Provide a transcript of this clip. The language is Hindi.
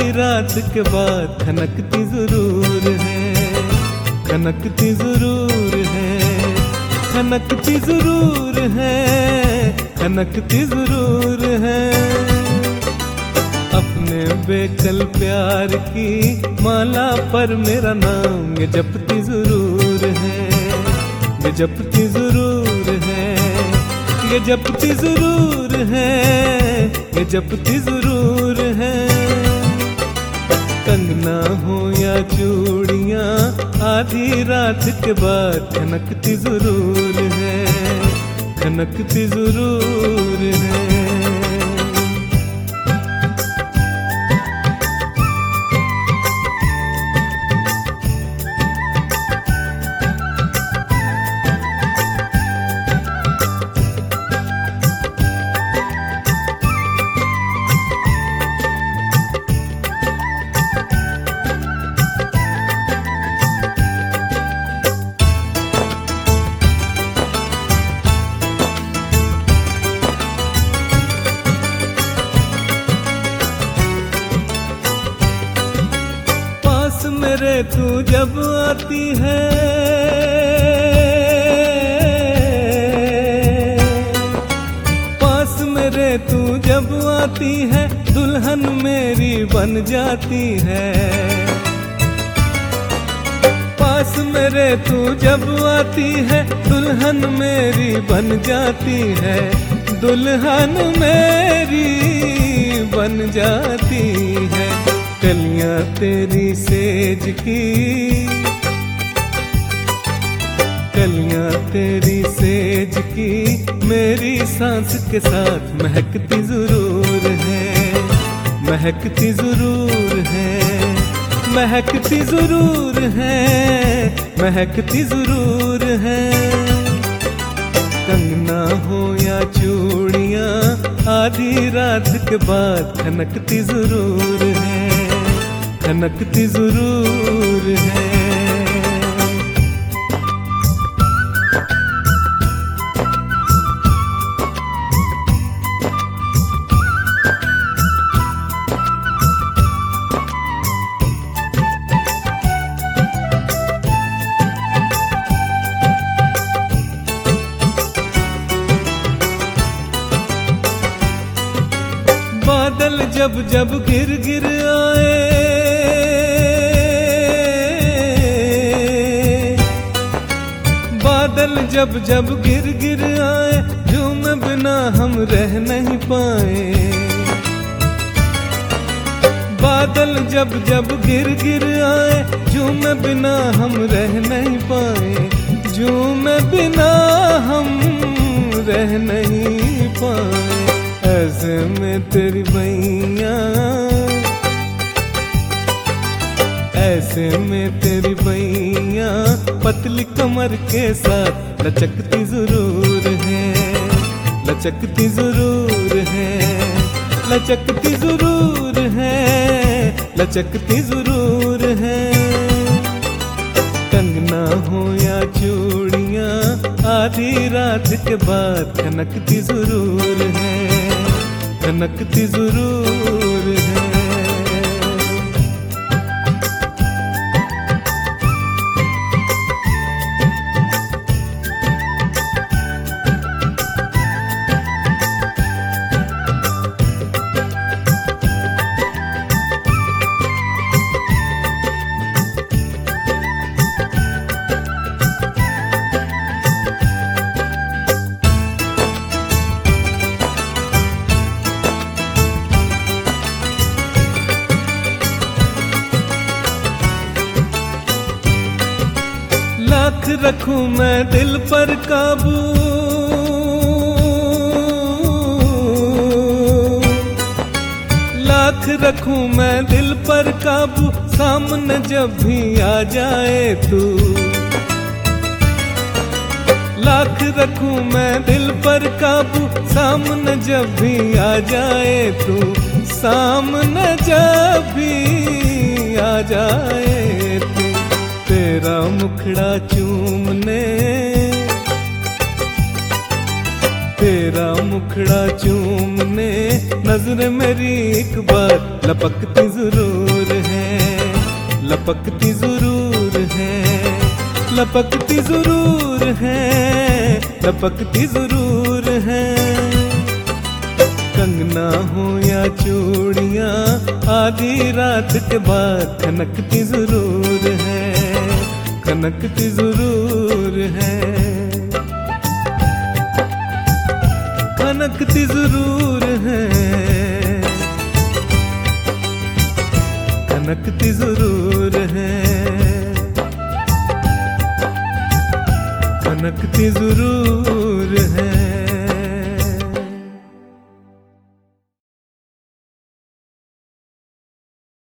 रात के बाद खनकती जरूर है, खनकती जरूर है, खनकती जरूर है, खनकती जरूर है। अपने बेकल प्यार की माला पर मेरा नाम ये जपती जरूर है, ये जपती जरूर है, ये जपती जरूर है, ये जपती जरूर है। कंगना हो या चूड़ियां आधी रात के बाद खनकती जरूर है, खनकती जरूर है। मेरे तू जब आती है, पास मेरे तू जब आती है, दुल्हन मेरी बन जाती है। पास मेरे तू जब आती है, दुल्हन मेरी बन जाती है, दुल्हन मेरी बन जाती है। कलियां तेरी सेज की, कलियां तेरी सेज की मेरी सांस के साथ महकती जरूर है, महकती जरूर है, महकती जरूर है, महकती जरूर है। कंगना हो या चूड़ियां आधी रात के बाद खनकती जरूर है, खनकती जरूर है। बादल जब जब गिर गिर आए, बादल जब जब गिर गिर आए, झूमे बिना हम रह नहीं पाए। बादल जब जब गिर गिर आए, झूमे बिना हम रह नहीं पाए, झूमे बिना हम रह नहीं पाए। ऐसे में तेरी बैया, ऐसे में तेरी बैया पतली कमर के साथ लचकती जरूर है, लचकती जरूर है, लचकती जरूर है, लचकती जरूर है। कंगना हो या चूड़ियां आधी रात के बाद खनकती जरूर है, खनकती जरूर है। लाख रखूं मैं दिल पर काबू, लाख रखूं मैं दिल पर काबू, सामने जब भी आ जाए तू। लाख रखूं मैं दिल पर काबू, सामने जब भी आ जाए तू, सामने जब भी आ जाए तू। तेरा मुखड़ा चूमने, तेरा मुखड़ा चूमने, नजर मेरी एक बार लपकती जरूर लपकती जरूर है, लपकती जरूर है, लपकती जरूर है। कंगना हो या चूड़ियां आधी रात के बाद खनकती जरूर है, खनकती जरूर है, खनकती जरूर है, खनकती जरूर है, खनकती जरूर है।